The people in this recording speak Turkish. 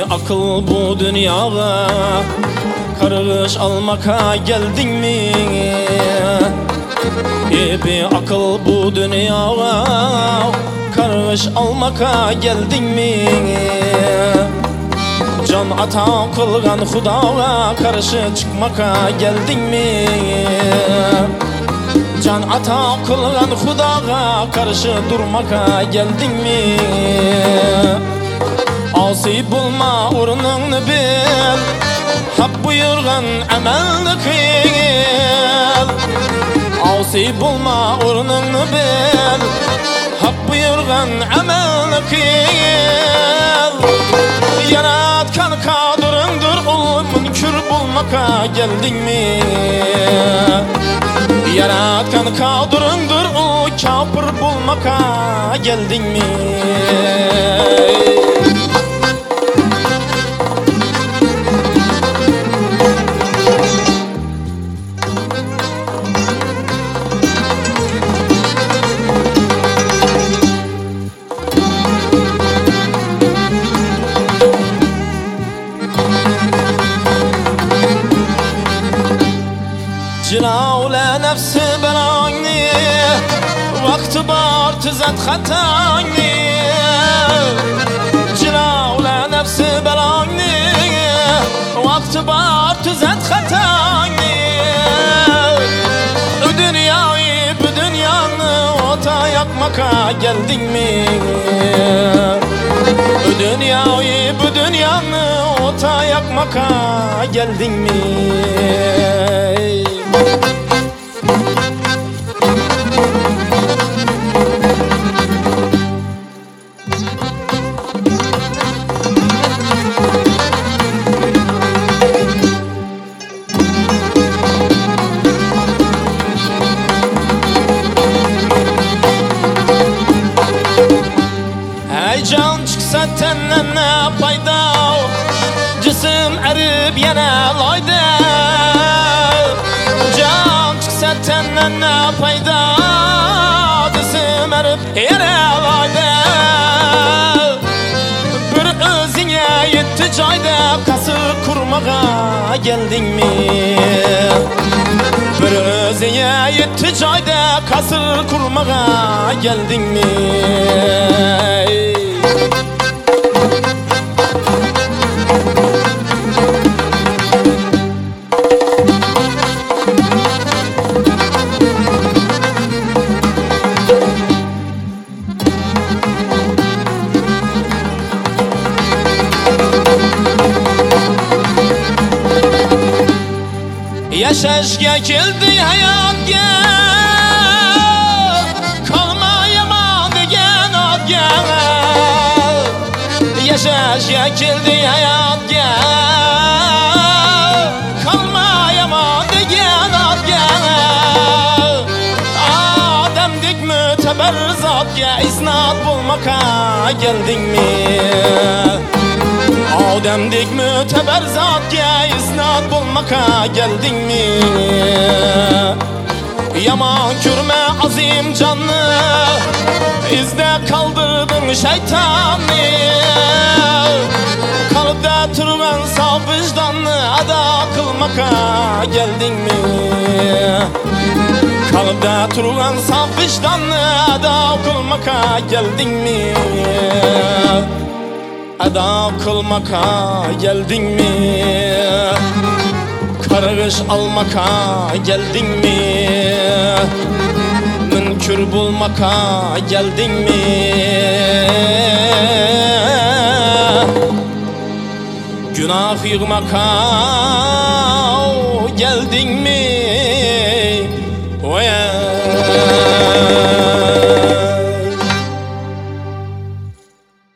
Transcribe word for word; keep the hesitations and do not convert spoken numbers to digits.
akıl bu dünyaya, karış almaka geldin mi? Bir akıl bu dünyaya, karış almaka geldin mi? Can ata kılgan Hudağa karşı çıkmaka geldin mi? Can ata kılgan Hudağa karşı durmaka geldin mi? Asi bulma ornunu bil, hak buyurgan emelni kıl. Asi bulma ornunu bil, hak buyurgan emelni kıl. Yaratkan kadırındır ol, münkür bulmaka geldin mi? Yaratkan kadırındır ol, kafir bulmaka geldin mi? Cilaule nefsi belanni, vakti bar tizet hatanni. Cilaule nefsi belanni, vakti bar tizet hatanni. Bu dünyayı, bu dünyanı ota yakmaka geldin mi? Bu dünyayı, bu dünyanı ota yakmaka geldin mi? Ey can çıksa tenden ne fayda, cisim erip yana layda. Can çıksa tenden ne fayda, cisim erip yana layda. Bir özüne yetti cayda, kasır kurmağa geldin mi? Bir özüne yetti cayda, kasır kurmağa geldin mi? Yaşaşga keldi hayatga, kalma yaman degen otga. Yaşaşga keldi hayatga, kalma yaman degen otga. Adamdek müteber zatga isnat bulmaka geldin mi? Ademdek müteber zatga isnat bulmaka geldin mi? Yaman kürme azim canlı, izde kaldırdın şeytanı. Kalpte turgan saf vicdanlı, ada kılmaka geldin mi? Kalpte turgan saf vicdanlı, ada kılmaka geldin mi? Ada kılmaka geldin mi? Karış almaka geldin mi? Münkür bulmaka geldin mi? Günah yığmaka geldin mi?